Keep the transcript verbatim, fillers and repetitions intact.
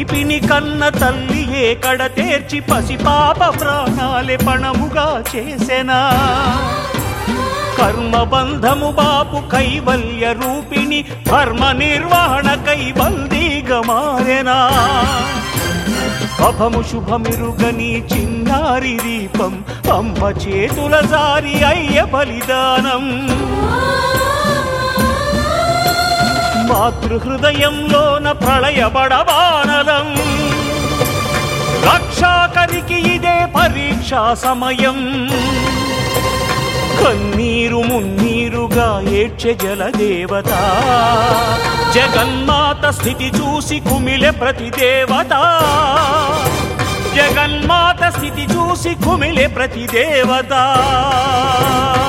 పసిపిని కన్న తల్లియే కడ తీర్చి పసిపాప ప్రాణాలే పణముగా చేసెనా కర్మబంధము బాపు కైవల్య రూపిణి ధర్మ నిర్వహణ కైవల్దీగా మారెనా అభము శుభమిరుగని చిన్నారి దీపం అమ్మ చేతుల జారి అయ్య బలిదానం మాతృహృదయంలోన ప్రళయ బడబానలం రక్షాకరికి ఇదే పరీక్షా సమయం కన్నీరు మున్నీరుగా ఏడ్చె జలదేవత జగన్మాత స్థితి చూసి కుమిలె ప్రతి దేవత జగన్మాత స్థితి చూసి కుమిలె ప్రతి దేవత